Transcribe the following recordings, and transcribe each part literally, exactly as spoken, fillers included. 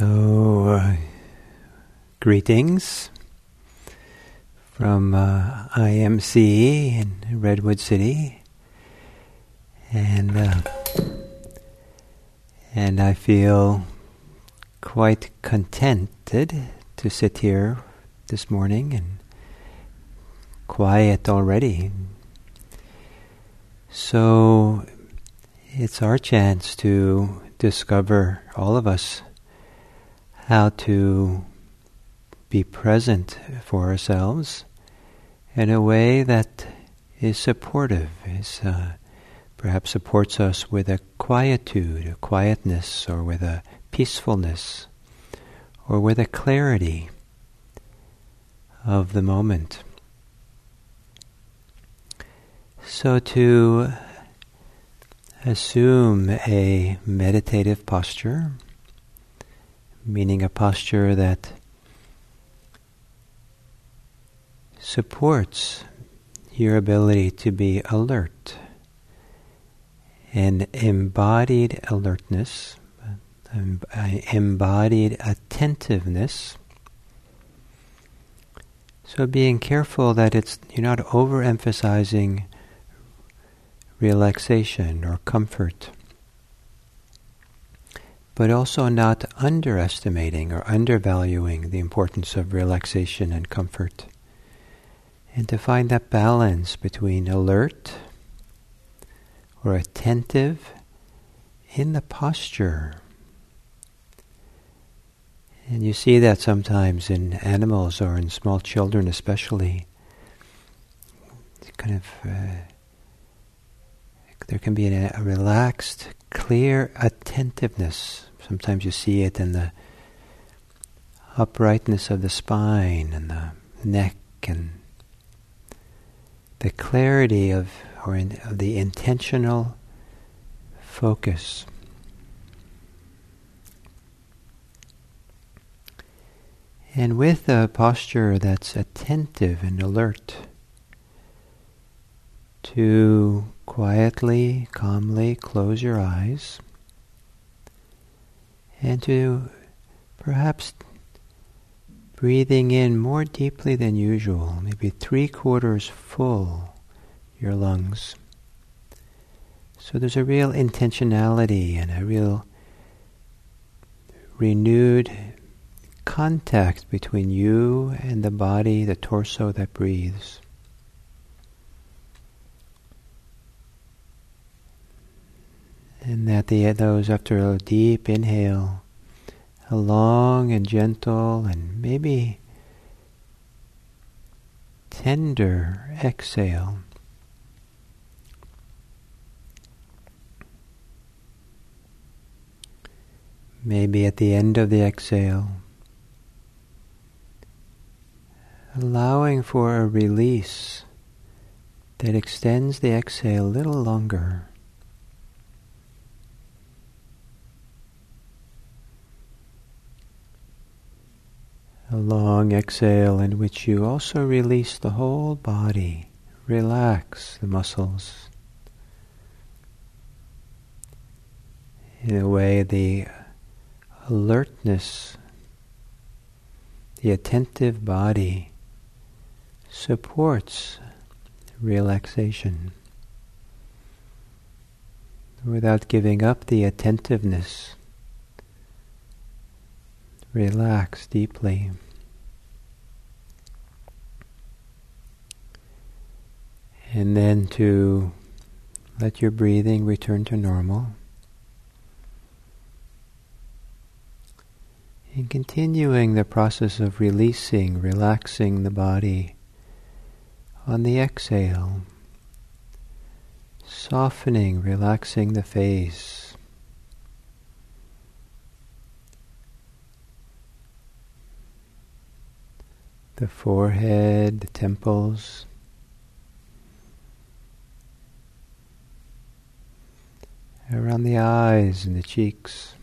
So, uh, greetings from uh, I M C in Redwood City, and uh, and I feel quite contented to sit here this morning and quiet already. So it's our chance to discover, all of us, how to be present for ourselves in a way that is supportive, is uh, perhaps supports us with a quietude, a quietness, or with a peacefulness, or with a clarity of the moment. So to assume a meditative posture, meaning a posture that supports your ability to be alert, and embodied alertness, um, embodied attentiveness. So being careful that it's you're not overemphasizing relaxation or comfort, but also not underestimating or undervaluing the importance of relaxation and comfort. And to find that balance between alert or attentive in the posture. And you see that sometimes in animals or in small children especially. It's kind of, uh, there can be a, a relaxed, clear attentiveness. Sometimes you see it in the uprightness of the spine and the neck and the clarity of, or in, of the intentional focus. And with a posture that's attentive and alert, to quietly, calmly close your eyes and to perhaps breathing in more deeply than usual, maybe three quarters full, your lungs. So there's a real intentionality and a real renewed contact between you and the body, the torso that breathes. And that the those after a deep inhale, a long and gentle and maybe tender exhale. Maybe at the end of the exhale, allowing for a release that extends the exhale a little longer. A long exhale in which you also release the whole body, relax the muscles. In a way, the alertness, the attentive body supports relaxation without giving up the attentiveness. Relax deeply. And then to let your breathing return to normal. And continuing the process of releasing, relaxing the body on the exhale. Softening, relaxing the face. The forehead, the temples, around the eyes and the cheeks,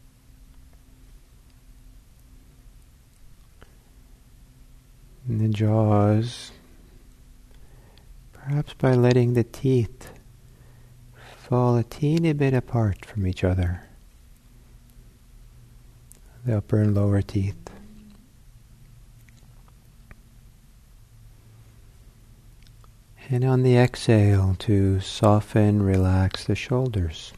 and the jaws, perhaps by letting the teeth fall a teeny bit apart from each other. the upper and lower teeth. And on the exhale, to soften, relax the shoulders.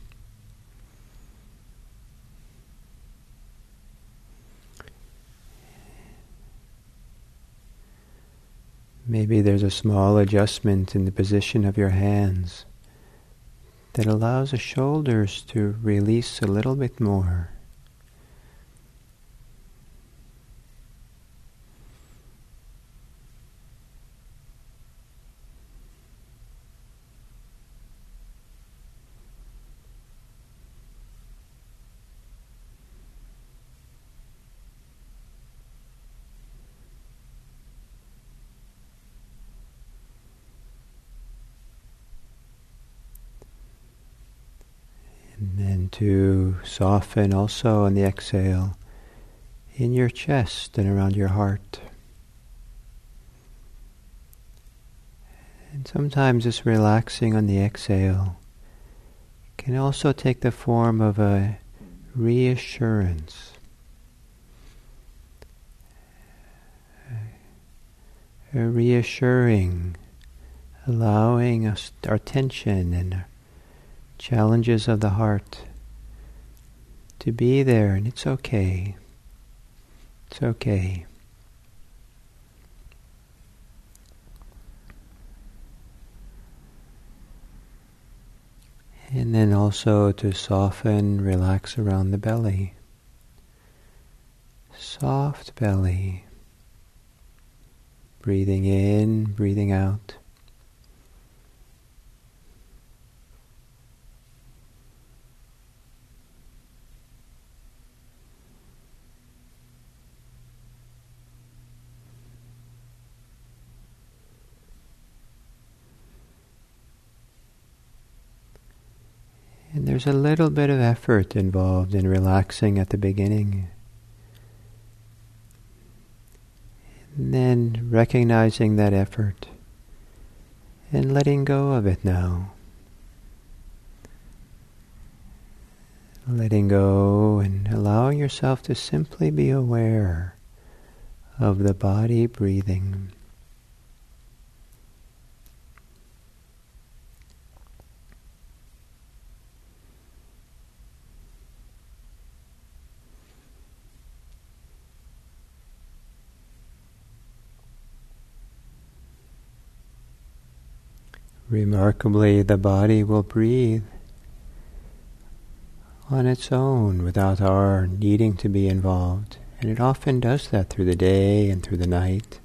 Maybe there's a small adjustment in the position of your hands that allows the shoulders to release a little bit more. And then to soften also on the exhale in your chest and around your heart. And sometimes this relaxing on the exhale can also take the form of a reassurance. A reassuring, allowing us our tension and challenges of the heart to be there, and it's okay. It's okay. And then also to soften, relax around the belly. Soft belly. Breathing in, breathing out. And there's a little bit of effort involved in relaxing at the beginning. And then recognizing that effort and letting go of it now. Letting go and allowing yourself to simply be aware of the body breathing. Remarkably, the body will breathe on its own without our needing to be involved. And it often does that through the day and through the night.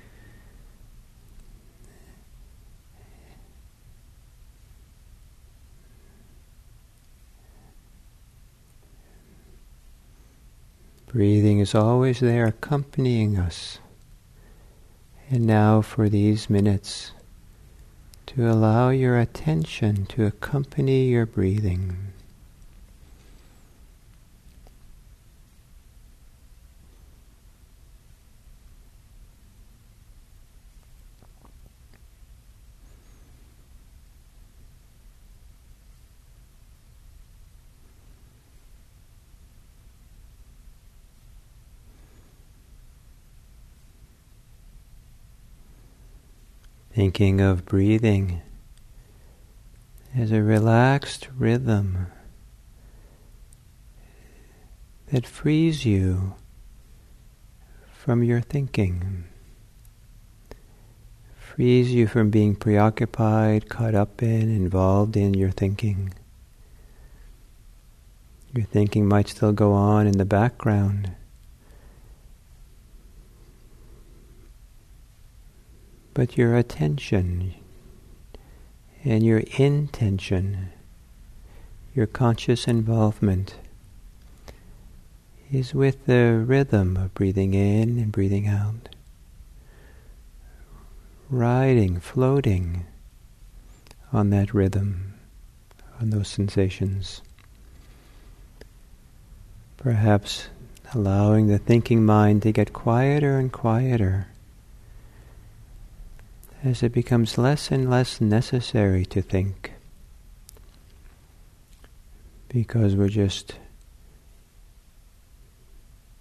Breathing is always there accompanying us. And now for these minutes, to allow your attention to accompany your breathing. Thinking of breathing as a relaxed rhythm that frees you from your thinking, frees you from being preoccupied, caught up in, involved in your thinking. Your thinking might still go on in the background, but your attention and your intention, your conscious involvement, is with the rhythm of breathing in and breathing out. Riding, floating on that rhythm, on those sensations. Perhaps allowing the thinking mind to get quieter and quieter as it becomes less and less necessary to think, because we're just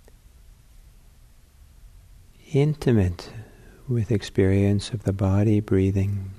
intimate with experience of the body breathing.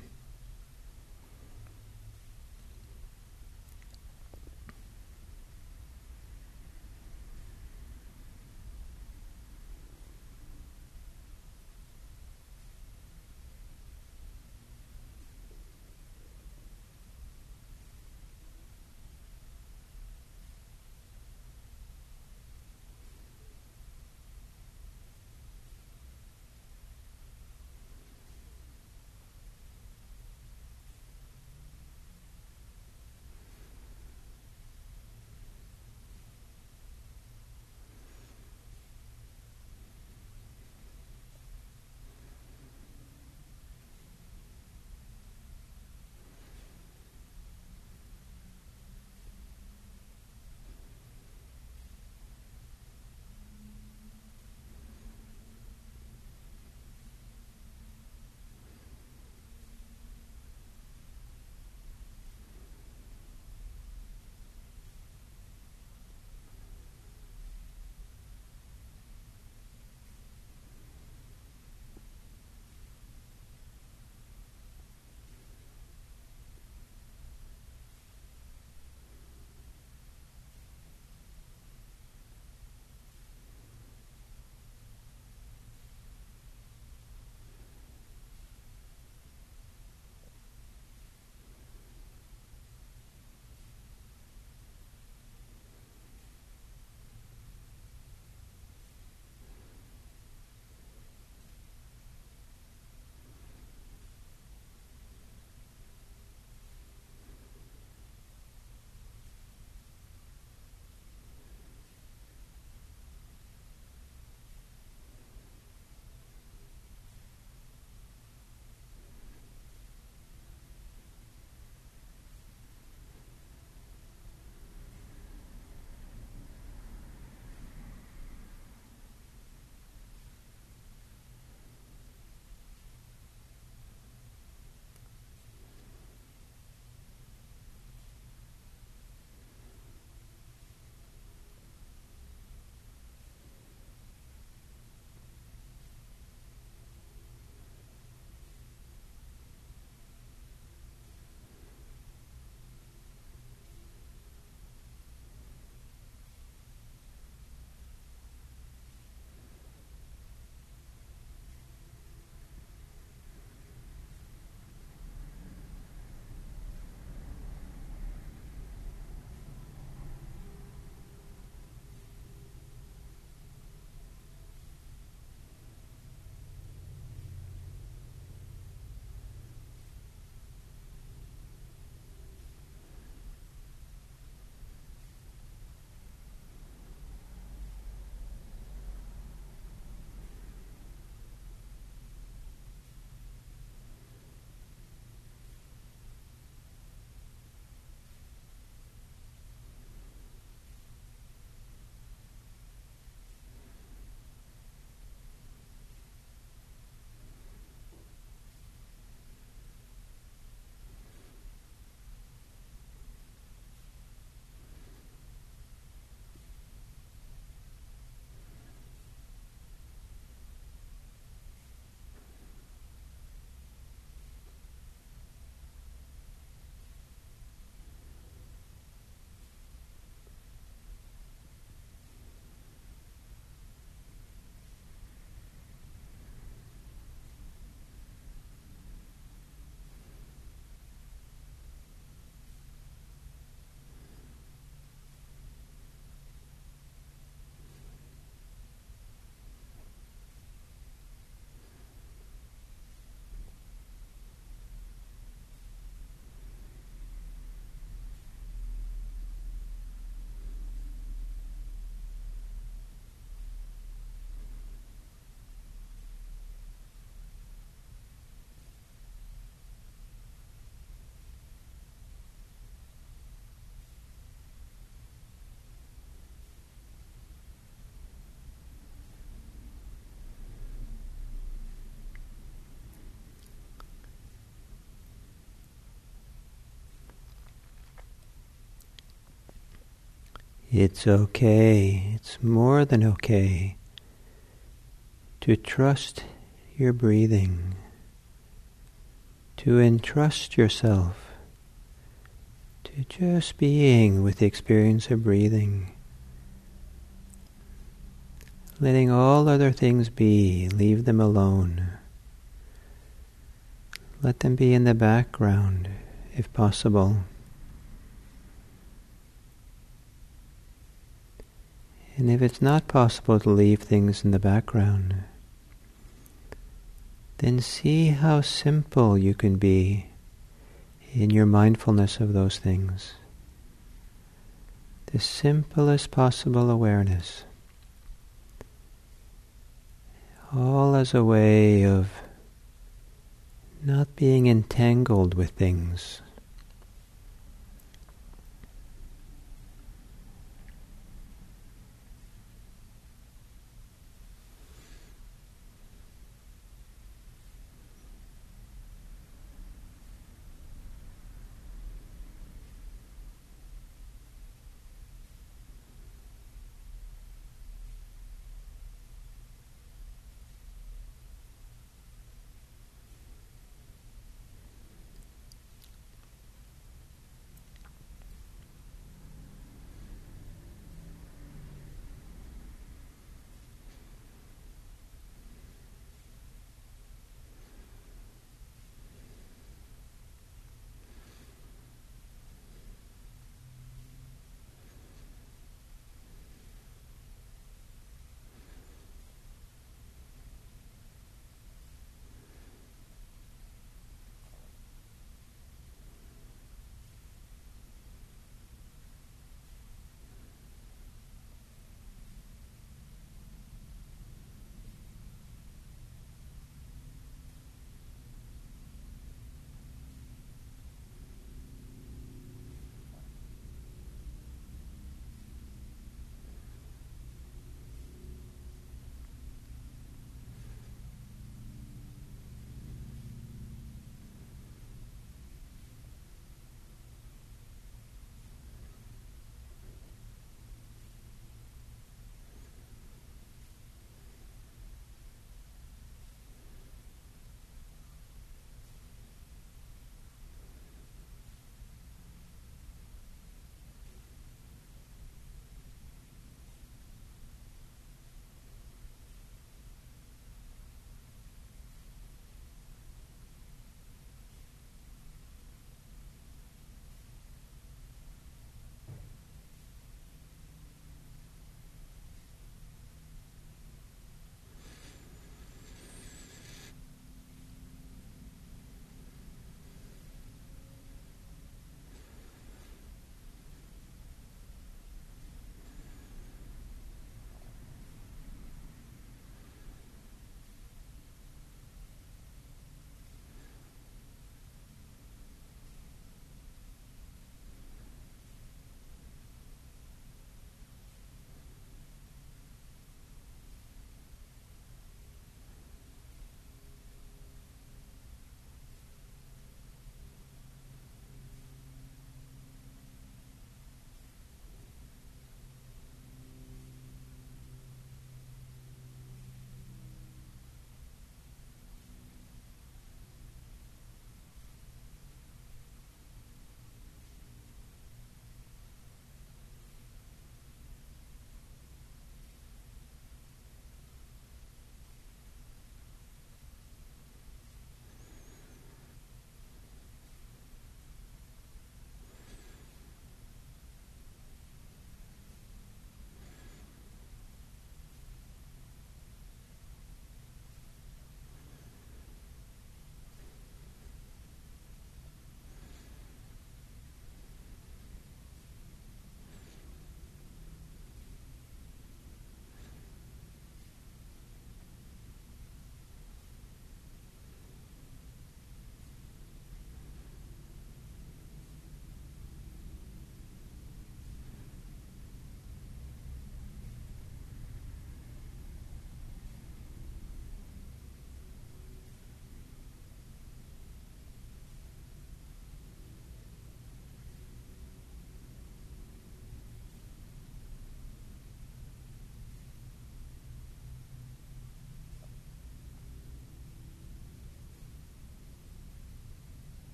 It's okay. It's more than okay to trust your breathing, to entrust yourself to just being with the experience of breathing, letting all other things be, leave them alone. Let them be in the background, if possible. And if it's not possible to leave things in the background, then see how simple you can be in your mindfulness of those things. The simplest possible awareness. All as a way of not being entangled with things.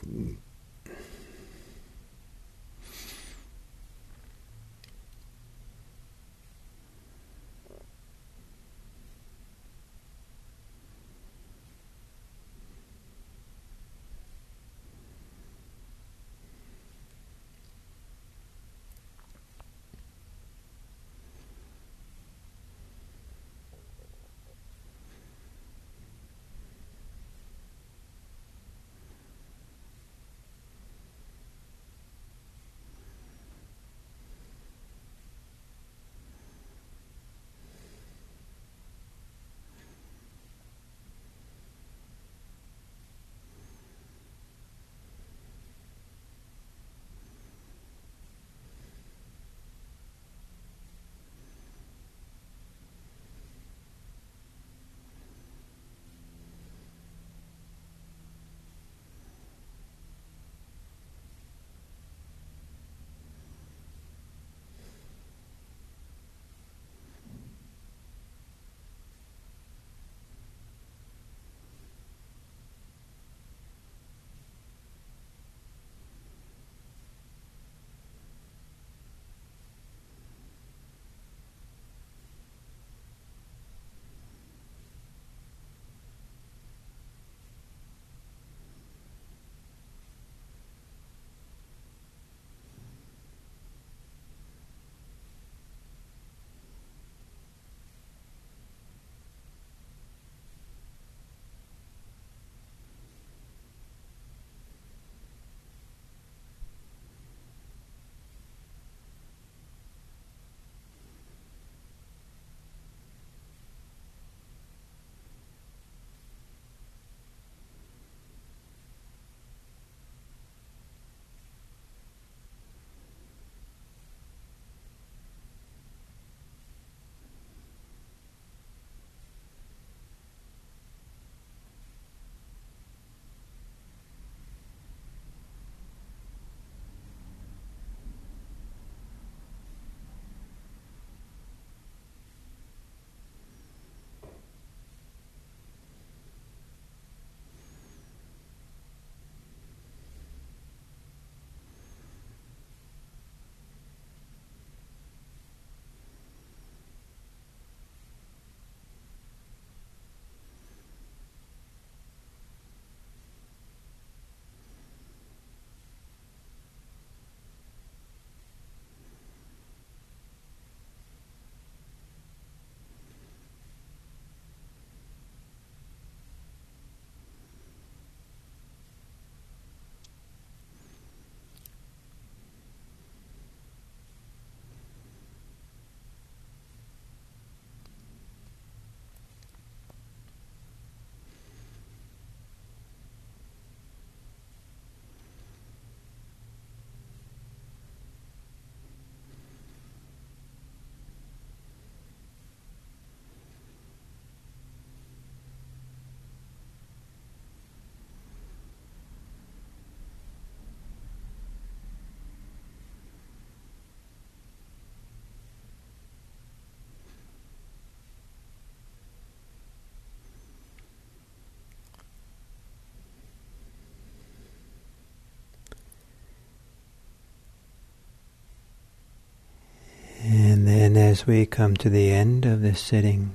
And as we come to the end of this sitting,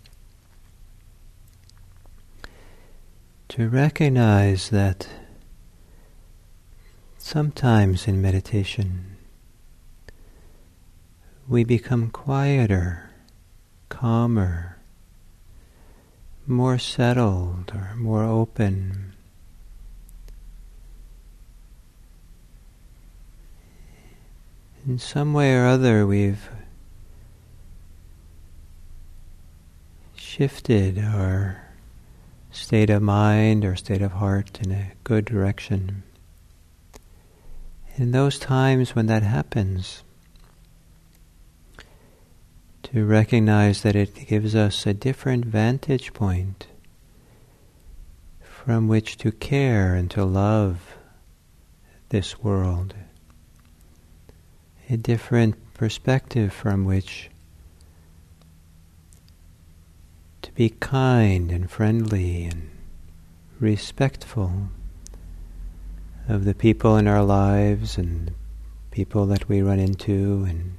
to recognize that sometimes in meditation we become quieter, calmer, more settled or more open. In some way or other we've shifted our state of mind or state of heart in a good direction. In those times when that happens, to recognize that it gives us a different vantage point from which to care and to love this world, a different perspective from which to be kind and friendly and respectful of the people in our lives and people that we run into, and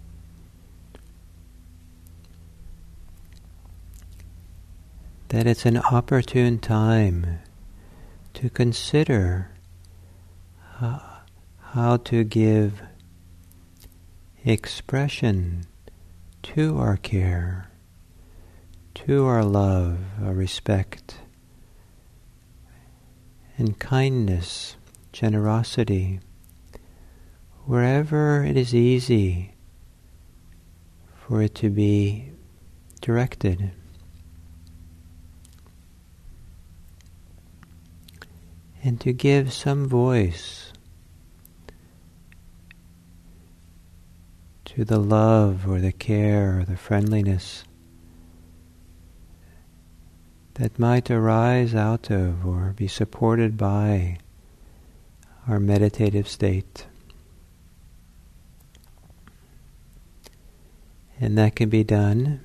that it's an opportune time to consider how, how to give expression to our care, to our love, our respect, and kindness, generosity, wherever it is easy for it to be directed. And to give some voice to the love or the care or the friendliness that might arise out of or be supported by our meditative state. And that can be done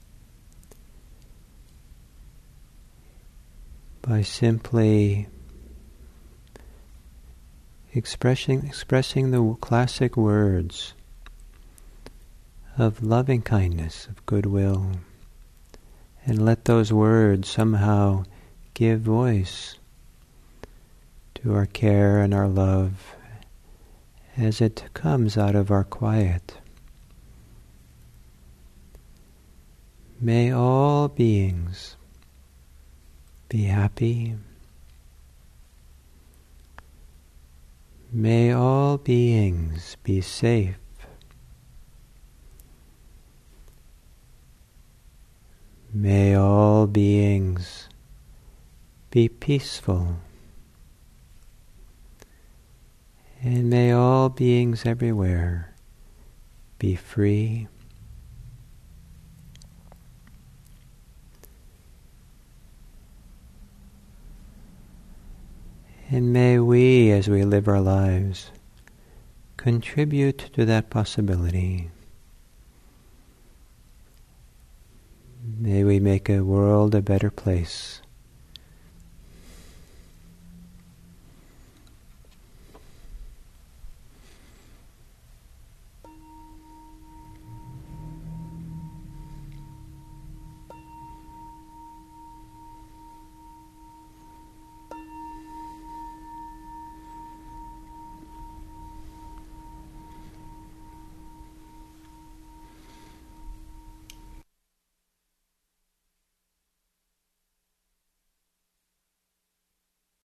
by simply expressing expressing the classic words of loving kindness, of goodwill, and let those words somehow give voice to our care and our love as it comes out of our quiet. May all beings be happy. May all beings be safe. May all beings be peaceful. And may all beings everywhere be free. And may we, as we live our lives, contribute to that possibility. May we make a world a better place